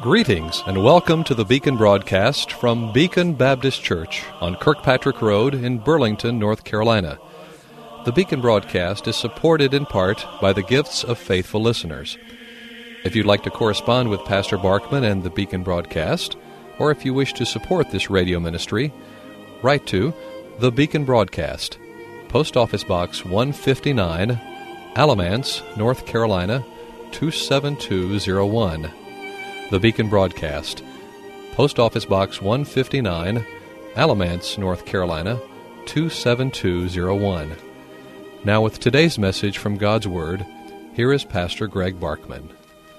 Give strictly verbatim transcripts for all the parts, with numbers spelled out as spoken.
Greetings and welcome to the Beacon broadcast from Beacon Baptist Church on Kirkpatrick Road in Burlington, North Carolina. The Beacon broadcast is supported in part by the gifts of faithful listeners. If you'd like to correspond with Pastor Barkman and the Beacon broadcast, or if you wish to support this radio ministry, write to The Beacon Broadcast, Post Office Box one fifty-nine, Alamance, North Carolina, two seven two zero one. The Beacon Broadcast, Post Office Box one fifty-nine, Alamance, North Carolina, two seven two zero one. Now with today's message from God's Word, here is Pastor Greg Barkman.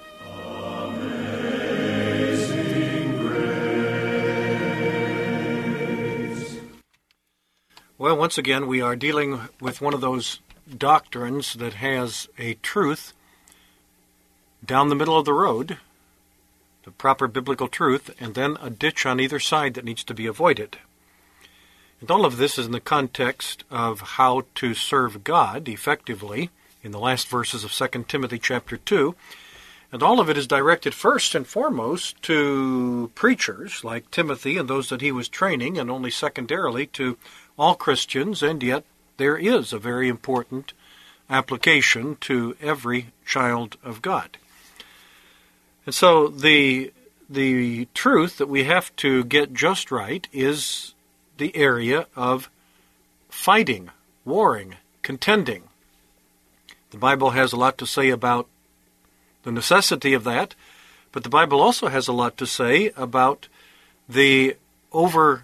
Well, once again, we are dealing with one of those doctrines that has a truth down the middle of the road, the proper biblical truth, and then a ditch on either side that needs to be avoided. And all of this is in the context of how to serve God effectively in the last verses of Second Timothy chapter two. And all of it is directed first and foremost to preachers like Timothy and those that he was training, and only secondarily to all Christians, and yet there is a very important application to every child of God. And so the the truth that we have to get just right is the area of fighting, warring, contending. The Bible has a lot to say about the necessity of that, but the Bible also has a lot to say about the over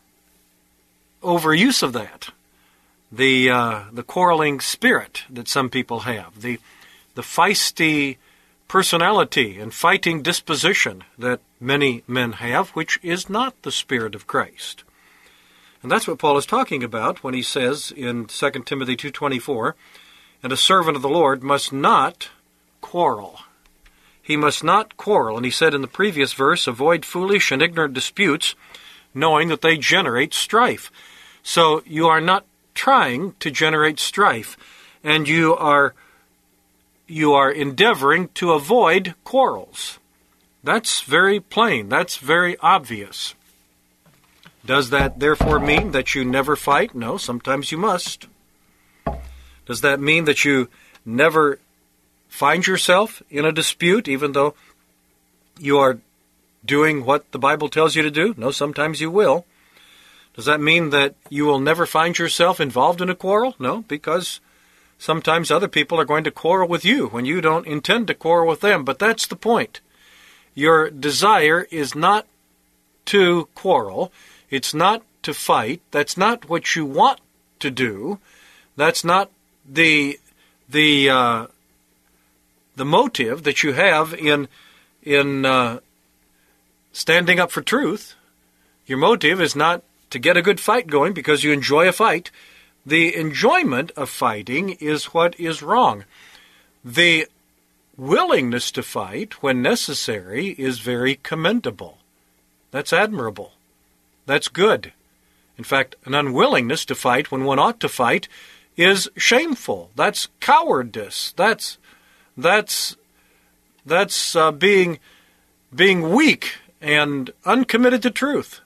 overuse of that, the uh, the quarreling spirit that some people have, the the feisty personality and fighting disposition that many men have, which is not the Spirit of Christ. And that's what Paul is talking about when he says in Second Timothy two twenty-four, and a servant of the Lord must not quarrel. He must not quarrel. And he said in the previous verse, avoid foolish and ignorant disputes, knowing that they generate strife. So you are not trying to generate strife, and you are you are endeavoring to avoid quarrels. That's very plain. That's very obvious. Does that therefore mean that you never fight? No, sometimes you must. Does that mean that you never find yourself in a dispute, even though you are doing what the Bible tells you to do? No, sometimes you will. Does that mean that you will never find yourself involved in a quarrel? No, because sometimes other people are going to quarrel with you when you don't intend to quarrel with them. But that's the point. Your desire is not to quarrel. It's not to fight. That's not what you want to do. That's not the the uh, the motive that you have in in uh, standing up for truth. Your motive is not to get a good fight going because you enjoy a fight. The enjoyment of fighting is what is wrong. The willingness to fight when necessary is very commendable. That's admirable. That's good. In fact, an unwillingness to fight when one ought to fight is shameful. That's cowardice. That's that's that's uh, being being weak and uncommitted to truth.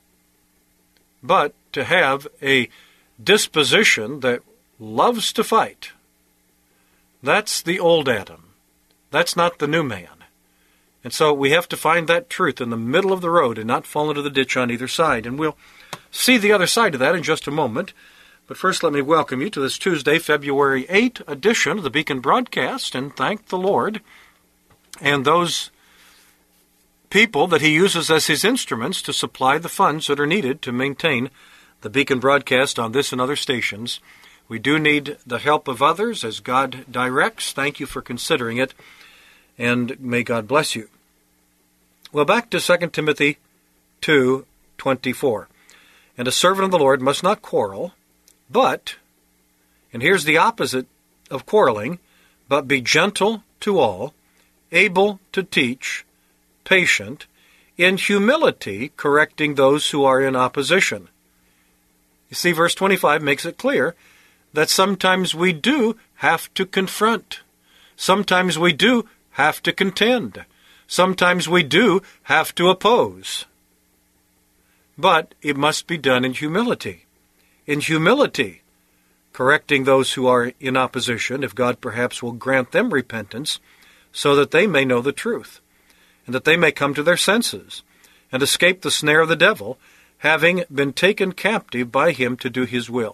But to have a disposition that loves to fight, that's the old Adam. That's not the new man. And so we have to find that truth in the middle of the road and not fall into the ditch on either side. And we'll see the other side of that in just a moment. But first, let me welcome you to this Tuesday, February eighth edition of the Beacon Broadcast, and thank the Lord and those people that he uses as his instruments to supply the funds that are needed to maintain the Beacon Broadcast on this and other stations. We do need the help of others as God directs. Thank you for considering it, and may God bless you. Well, back to Second Timothy two twenty-four. And a servant of the Lord must not quarrel, but, and here's the opposite of quarreling, but be gentle to all, able to teach, patient, in humility correcting those who are in opposition. You see, verse twenty-five makes it clear that sometimes we do have to confront. Sometimes we do have to contend. sometimes we do have to oppose. But it must be done in humility. In humility, correcting those who are in opposition, if God perhaps will grant them repentance, so that they may know the truth, and that they may come to their senses, and escape the snare of the devil, having been taken captive by him to do his will.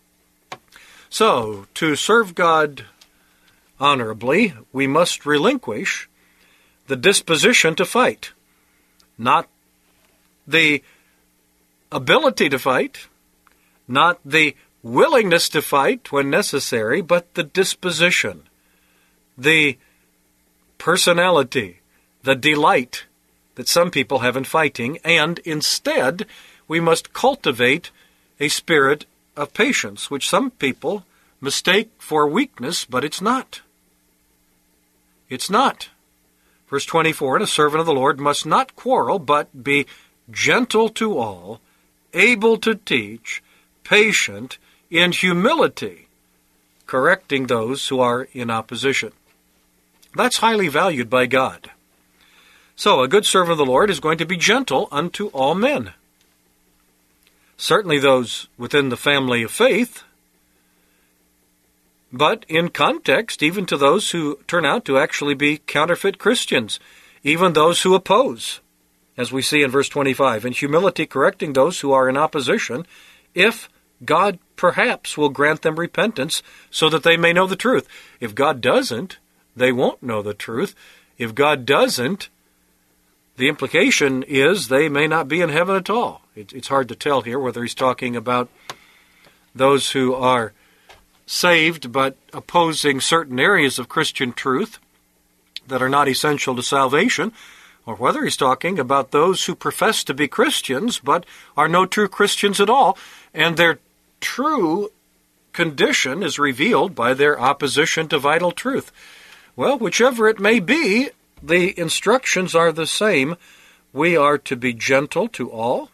So, to serve God honorably, we must relinquish the disposition to fight, not the ability to fight, not the willingness to fight when necessary, but the disposition, the personality, the delight that some people have in fighting, and instead we must cultivate a spirit of patience, which some people mistake for weakness, but it's not. It's not. Verse twenty-four, and a servant of the Lord must not quarrel, but be gentle to all, able to teach, patient, in humility, correcting those who are in opposition. That's highly valued by God. So, a good servant of the Lord is going to be gentle unto all men. Certainly those within the family of faith, but in context, even to those who turn out to actually be counterfeit Christians, even those who oppose, as we see in verse twenty-five, in humility correcting those who are in opposition, if God perhaps will grant them repentance so that they may know the truth. If God doesn't, they won't know the truth. If God doesn't, the implication is they may not be in heaven at all. It's hard to tell here whether he's talking about those who are saved but opposing certain areas of Christian truth that are not essential to salvation, or whether he's talking about those who profess to be Christians but are no true Christians at all, and their true condition is revealed by their opposition to vital truth. Well, whichever it may be, the instructions are the same. We are to be gentle to all,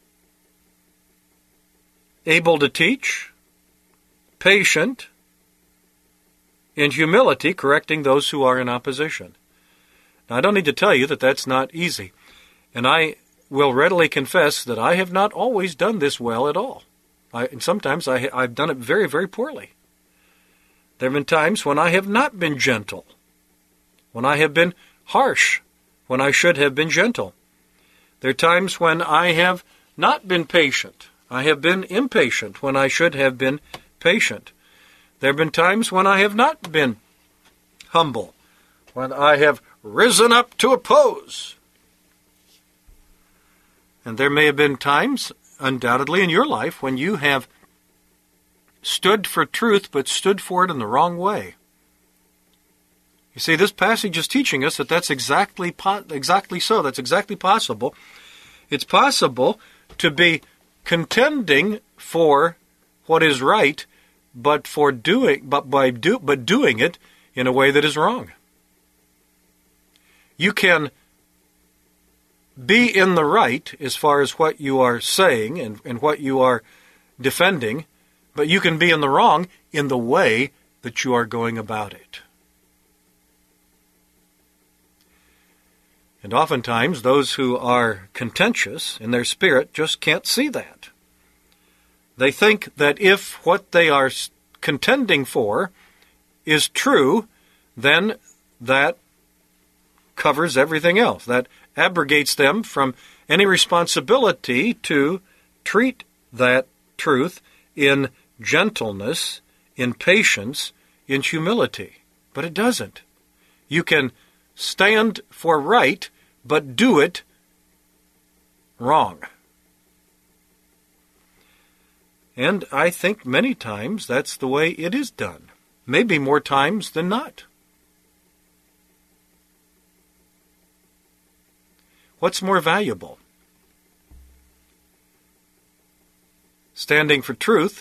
able to teach, patient, in humility, correcting those who are in opposition. Now, I don't need to tell you that that's not easy, and I will readily confess that I have not always done this well at all. I, and sometimes I, I've done it very, very poorly. There have been times when I have not been gentle, when I have been harsh, when I should have been gentle. There are times when I have not been patient. I have been impatient when I should have been patient. There have been times when I have not been humble, when I have risen up to oppose. And there may have been times, undoubtedly, in your life when you have stood for truth but stood for it in the wrong way. You see, this passage is teaching us that that's exactly po- exactly so. That's exactly possible. It's possible to be contending for what is right, but for doing, but by do, but doing it in a way that is wrong. You can be in the right as far as what you are saying and, and what you are defending, but you can be in the wrong in the way that you are going about it. And oftentimes, those who are contentious in their spirit just can't see that. They think that if what they are contending for is true, then that covers everything else. That abrogates them from any responsibility to treat that truth in gentleness, in patience, in humility. But it doesn't. You can stand for right, but do it wrong. And I think many times that's the way it is done. Maybe more times than not. What's more valuable? Standing for truth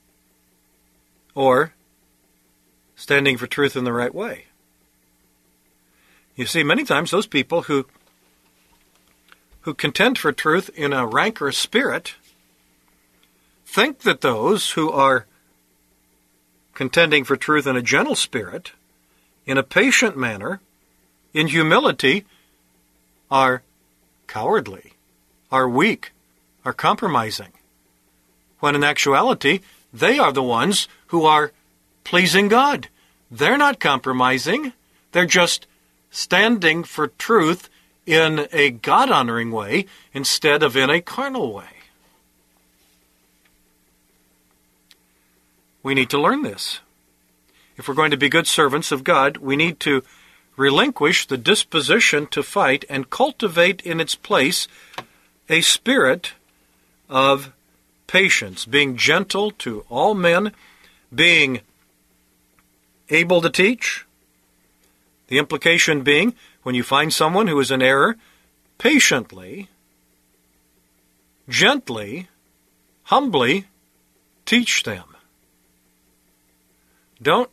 or standing for truth in the right way? You see, many times those people who who contend for truth in a rancorous spirit think that those who are contending for truth in a gentle spirit, in a patient manner, in humility, are cowardly, are weak, are compromising, when in actuality, they are the ones who are pleasing God. They're not compromising. They're just standing for truth in a God-honoring way instead of in a carnal way. We need to learn this. If we're going to be good servants of God, we need to relinquish the disposition to fight and cultivate in its place a spirit of patience, being gentle to all men, being able to teach. The implication being, when you find someone who is in error, patiently, gently, humbly teach them. Don't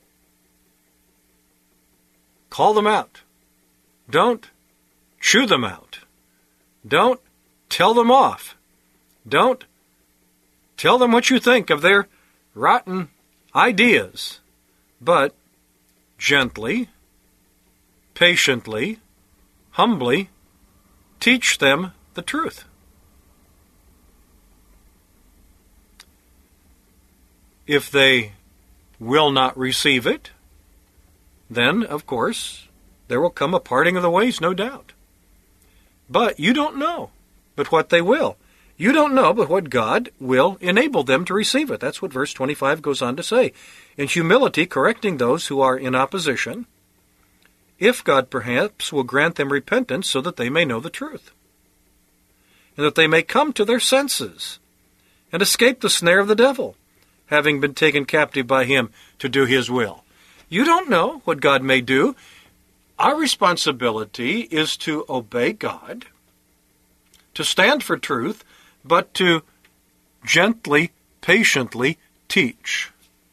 call them out. Don't chew them out. Don't tell them off. Don't tell them what you think of their rotten ideas. But gently, patiently, humbly teach them the truth. If they will not receive it, then, of course, there will come a parting of the ways, no doubt. But you don't know but what they will. You don't know but what God will enable them to receive it. That's what verse twenty-five goes on to say. In humility, correcting those who are in opposition, if God perhaps will grant them repentance so that they may know the truth, and that they may come to their senses and escape the snare of the devil, having been taken captive by him to do his will. You don't know what God may do. Our responsibility is to obey God, to stand for truth, but to gently, patiently teach.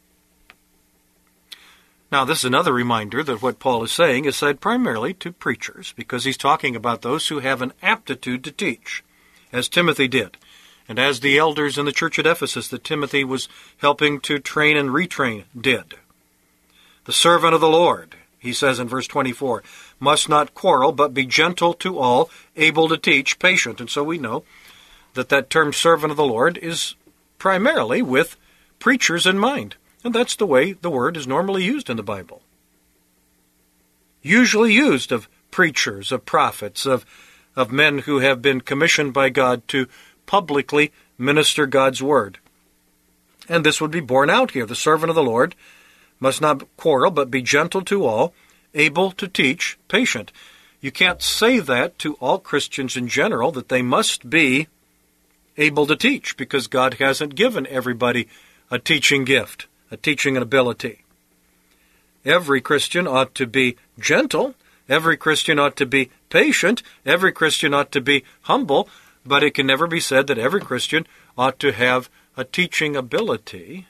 Now, this is another reminder that what Paul is saying is said primarily to preachers, because he's talking about those who have an aptitude to teach, as Timothy did, and as the elders in the church at Ephesus that Timothy was helping to train and retrain did. The servant of the Lord, he says in verse twenty-four, must not quarrel, but be gentle to all, able to teach, patient. And so we know that that term servant of the Lord is primarily with preachers in mind. And that's the way the word is normally used in the Bible. Usually used of preachers, of prophets, of, of men who have been commissioned by God to publicly minister God's word. And this would be borne out here. The servant of the Lord must not quarrel, but be gentle to all, able to teach, patient. You can't say that to all Christians in general, that they must be able to teach, because God hasn't given everybody a teaching gift, a teaching ability. Every Christian ought to be gentle. Every Christian ought to be patient. Every Christian ought to be humble. But it can never be said that every Christian ought to have a teaching ability.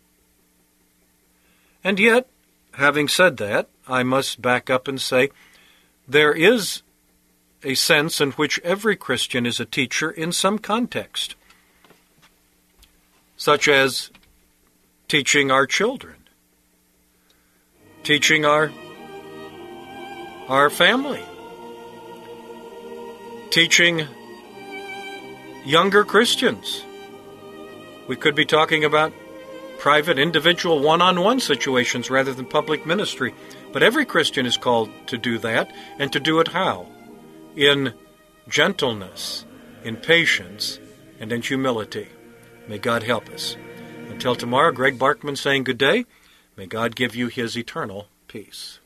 And yet, having said that, I must back up and say there is a sense in which every Christian is a teacher in some context, such as teaching our children, teaching our, our family, teaching younger Christians. We could be talking about private, individual, one-on-one situations rather than public ministry. But every Christian is called to do that, and to do it how? In gentleness, in patience, and in humility. May God help us. Until tomorrow, Greg Barkman saying good day. May God give you his eternal peace.